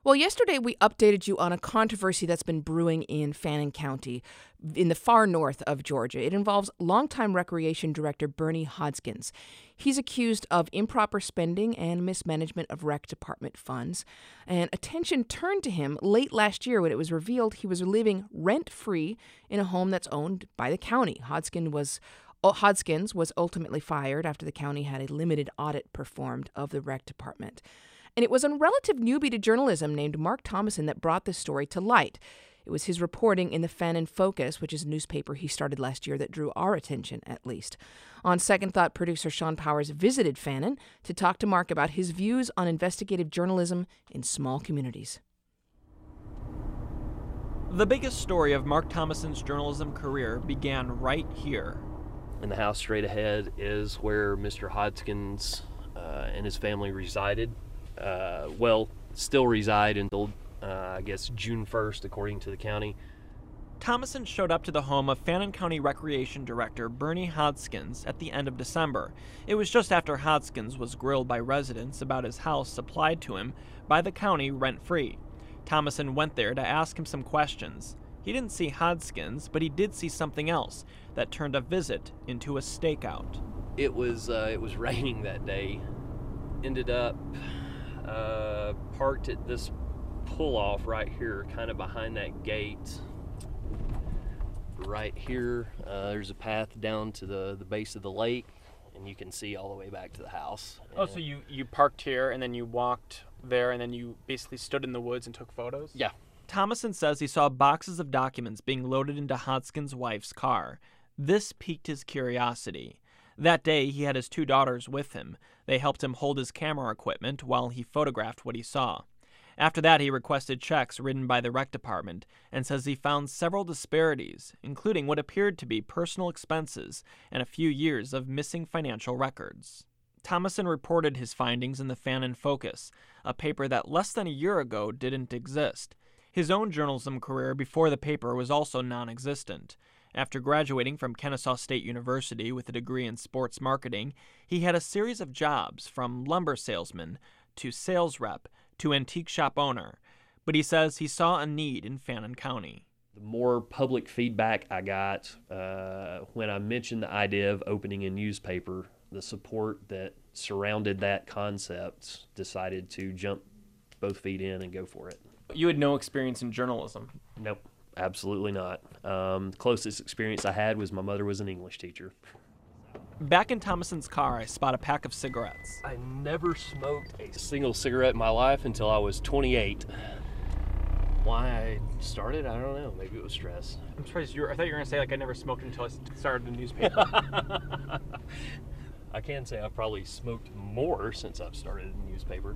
Well, yesterday we updated you on a controversy that's been brewing in Fannin County in the far north of Georgia. It involves longtime Recreation Director Bernie Hodgkins. He's accused of improper spending and mismanagement of Rec Department funds. And attention turned to him late last year when it was revealed he was living rent-free in a home that's owned by the county. Hodgkins was ultimately fired after the county had a limited audit performed of the Rec Department. And it was a relative newbie to journalism named Mark Thomason that brought this story to light. It was his reporting in the Fannin Focus, which is a newspaper he started last year, that drew our attention, at least. On Second Thought, producer Sean Powers visited Fannin to talk to Mark about his views on investigative journalism in small communities. The biggest story of Mark Thomason's journalism career began right here. In the house straight ahead is where Mr. Hodgkins and his family resided. Still reside until, I guess, June 1st, according to the county. Thomason showed up to the home of Fannin County Recreation Director Bernie Hodgkins at the end of December. It was just after Hodgkins was grilled by residents about his house supplied to him by the county rent-free. Thomason went there to ask him some questions. He didn't see Hodgkins, but he did see something else that turned a visit into a stakeout. It was raining that day. Ended up parked at this pull-off right here, kind of behind that gate. Right here, there's a path down to the base of the lake, and you can see all the way back to the house. Oh, so you parked here, and then you walked there, and then you basically stood in the woods and took photos? Yeah. Thomason says he saw boxes of documents being loaded into Hodgkins' wife's car. This piqued his curiosity. That day, he had his two daughters with him. They helped him hold his camera equipment while he photographed what he saw. After that, he requested checks written by the Rec Department and says he found several disparities, including what appeared to be personal expenses and a few years of missing financial records. Thomason reported his findings in the Fannin Focus, a paper that less than a year ago didn't exist. His own journalism career before the paper was also non-existent. After graduating from Kennesaw State University with a degree in sports marketing, he had a series of jobs from lumber salesman to sales rep to antique shop owner. But he says he saw a need in Fannin County. The more public feedback I got when I mentioned the idea of opening a newspaper, the support that surrounded that concept, decided to jump both feet in and go for it. You had no experience in journalism? Nope. Absolutely not. The closest experience I had was my mother was an English teacher. Back in Thomason's car, I spot a pack of cigarettes. I never smoked a single cigarette in my life until I was 28. Why I started, I don't know. Maybe it was stress. I'm surprised I thought you were going to say, I never smoked until I started the newspaper. I can say I've probably smoked more since I've started the newspaper.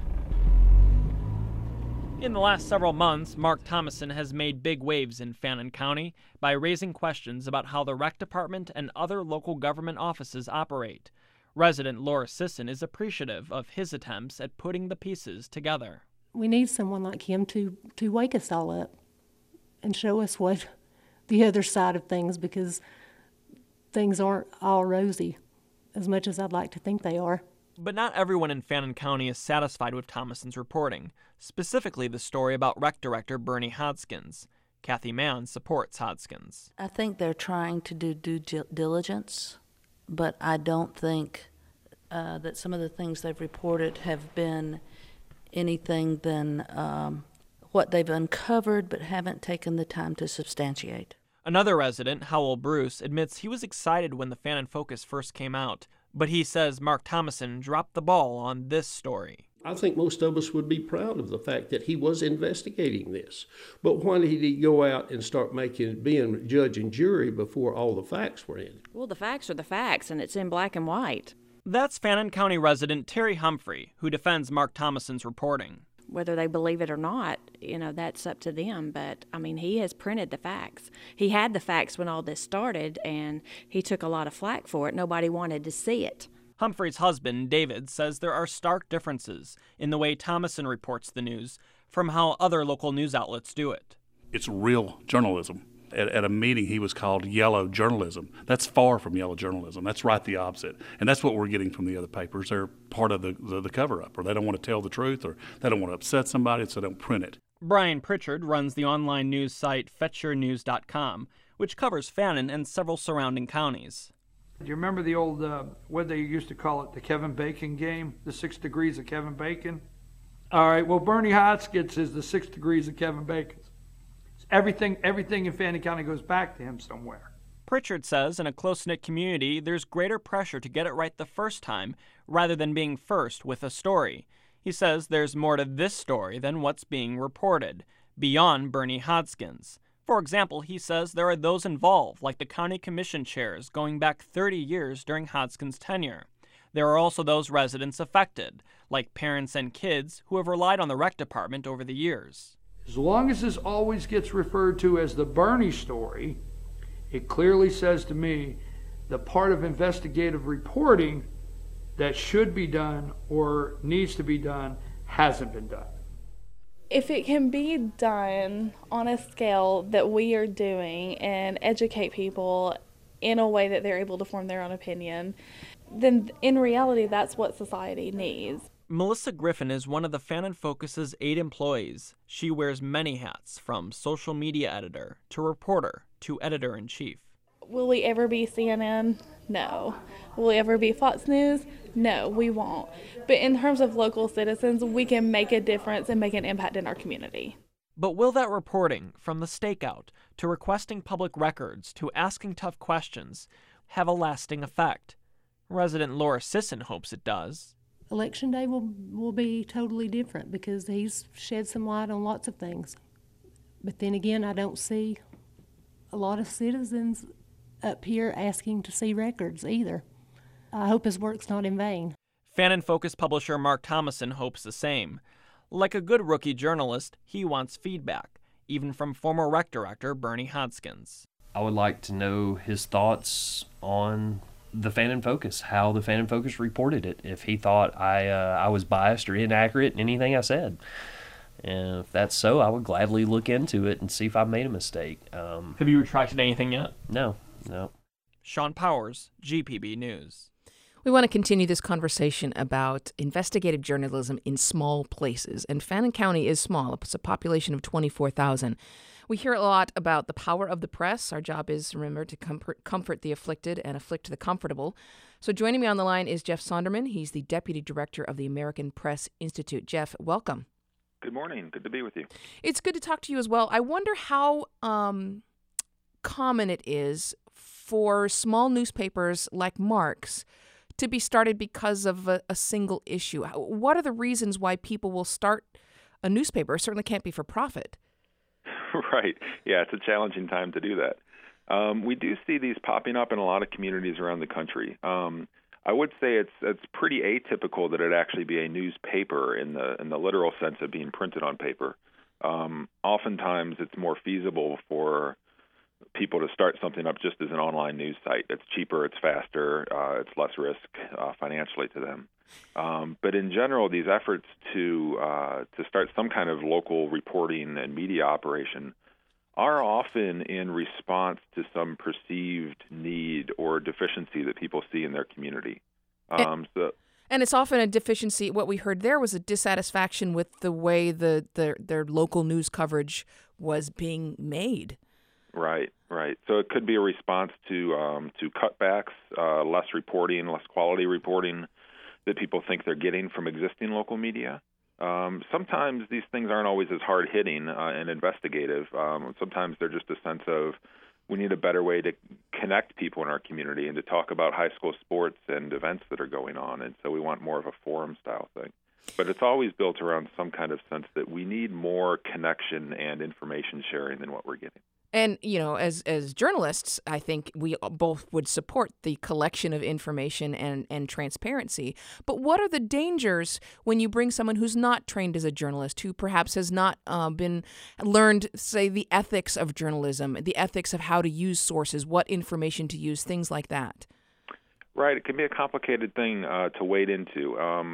In the last several months, Mark Thomason has made big waves in Fannin County by raising questions about how the Rec Department and other local government offices operate. Resident Laura Sisson is appreciative of his attempts at putting the pieces together. We need someone like him to wake us all up and show us what the other side of things, because things aren't all rosy as much as I'd like to think they are. But not everyone in Fannin County is satisfied with Thomason's reporting, specifically the story about Rec Director Bernie Hodgkins. Kathy Mann supports Hodgkins. I think they're trying to do due diligence, but I don't think that some of the things they've reported have been anything than what they've uncovered but haven't taken the time to substantiate. Another resident, Howell Bruce, admits he was excited when the Fannin Focus first came out, but he says Mark Thomason dropped the ball on this story. I think most of us would be proud of the fact that he was investigating this. But why did he go out and start being judge and jury before all the facts were in? Well, the facts are the facts, and it's in black and white. That's Fannin County resident Terry Humphrey, who defends Mark Thomason's reporting. Whether they believe it or not, that's up to them. But, he has printed the facts. He had the facts when all this started, and he took a lot of flack for it. Nobody wanted to see it. Humphrey's husband, David, says there are stark differences in the way Thomason reports the news from how other local news outlets do it. It's real journalism. at a meeting he was called yellow journalism. That's far from yellow journalism. That's right the opposite. And that's what we're getting from the other papers. They're part of the cover-up, or they don't want to tell the truth, or they don't want to upset somebody, so they don't print it. Brian Pritchard runs the online news site FetchYourNews.com, which covers Fannin and several surrounding counties. Do you remember the old, what they used to call it, the Kevin Bacon game, the 6 degrees of Kevin Bacon? All right, well, Bernie Hotchkiss is the 6 degrees of Kevin Bacon. Everything in Fannin County goes back to him somewhere. Pritchard says in a close-knit community, there's greater pressure to get it right the first time rather than being first with a story. He says there's more to this story than what's being reported, beyond Bernie Hotchkiss. For example, he says there are those involved, like the county commission chairs going back 30 years during Hotchkiss' tenure. There are also those residents affected, like parents and kids who have relied on the rec department over the years. As long as this always gets referred to as the Bernie story, it clearly says to me the part of investigative reporting that should be done or needs to be done hasn't been done. If it can be done on a scale that we are doing and educate people in a way that they're able to form their own opinion, then in reality, that's what society needs. Melissa Griffin is one of the Fannin Focus's 8 employees. She wears many hats, from social media editor to reporter to editor-in-chief. Will we ever be CNN? No. Will we ever be Fox News? No, we won't. But in terms of local citizens, we can make a difference and make an impact in our community. But will that reporting, from the stakeout to requesting public records to asking tough questions, have a lasting effect? Resident Laura Sisson hopes it does. Election day will be totally different because he's shed some light on lots of things. But then again, I don't see a lot of citizens up here asking to see records either. I hope his work's not in vain. Fannin Focus publisher Mark Thomason hopes the same. Like a good rookie journalist, he wants feedback, even from former rec director Bernie Hotchkiss. I would like to know his thoughts on the Fannin Focus, how the Fannin Focus reported it, if he thought I was biased or inaccurate in anything I said. And if that's so, I would gladly look into it and see if I made a mistake. Have you retracted anything yet? No. Sean Powers, GPB News. We want to continue this conversation about investigative journalism in small places. And Fannin County is small. It's a population of 24,000. We hear a lot about the power of the press. Our job is, remember, to comfort the afflicted and afflict the comfortable. So joining me on the line is Jeff Sonderman. He's the Deputy Director of the American Press Institute. Jeff, welcome. Good morning. Good to be with you. It's good to talk to you as well. I wonder how common it is for small newspapers like Mark's to be started because of a single issue. What are the reasons why people will start a newspaper? It certainly can't be for profit. Right. Yeah, it's a challenging time to do that. We do see these popping up in a lot of communities around the country. I would say it's pretty atypical that it actually be a newspaper in the literal sense of being printed on paper. Oftentimes, it's more feasible for people to start something up just as an online news site. It's cheaper, it's faster, it's less risk financially to them. But in general, these efforts to start some kind of local reporting and media operation are often in response to some perceived need or deficiency that people see in their community. And it's often a deficiency. What we heard there was a dissatisfaction with the way their local news coverage was being made. Right. So it could be a response to cutbacks, less reporting, less quality reporting that people think they're getting from existing local media. Sometimes these things aren't always as hard-hitting and investigative. Sometimes they're just a sense of we need a better way to connect people in our community and to talk about high school sports and events that are going on. And so we want more of a forum-style thing. But it's always built around some kind of sense that we need more connection and information sharing than what we're getting. And, as journalists, I think we both would support the collection of information and transparency. But what are the dangers when you bring someone who's not trained as a journalist, who perhaps has not been learned, say, the ethics of journalism, the ethics of how to use sources, what information to use, things like that? Right. It can be a complicated thing to wade into.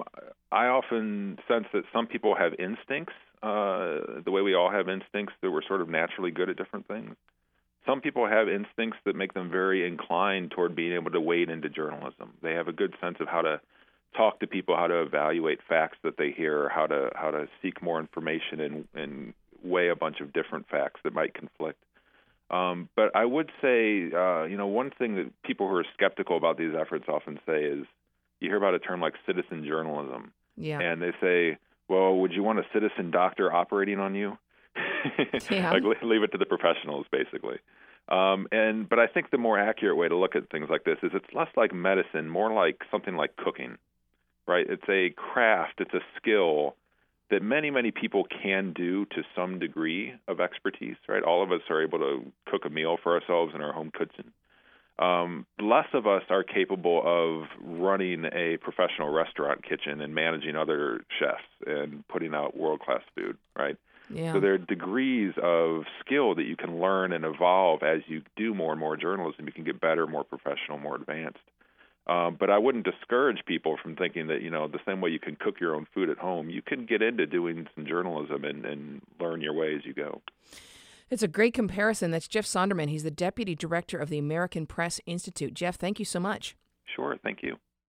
I often sense that some people have instincts, the way we all have instincts, that we're sort of naturally good at different things. some people have instincts that make them very inclined toward being able to wade into journalism. They have a good sense of how to talk to people, how to evaluate facts that they hear, how to seek more information and weigh a bunch of different facts that might conflict. But I would say, one thing that people who are skeptical about these efforts often say is, you hear about a term like citizen journalism, and they say, well, would you want a citizen doctor operating on you? Like, leave it to the professionals, basically. But I think the more accurate way to look at things like this is it's less like medicine, more like something like cooking, right? It's a craft, it's a skill that many, many people can do to some degree of expertise, right? All of us are able to cook a meal for ourselves in our home kitchen. Less of us are capable of running a professional restaurant kitchen and managing other chefs and putting out world-class food, right? Yeah. So there are degrees of skill that you can learn and evolve as you do more and more journalism. You can get better, more professional, more advanced. But I wouldn't discourage people from thinking that, the same way you can cook your own food at home, you can get into doing some journalism and learn your way as you go. It's a great comparison. That's Jeff Sonderman. He's the Deputy Director of the American Press Institute. Jeff, thank you so much. Sure. Thank you.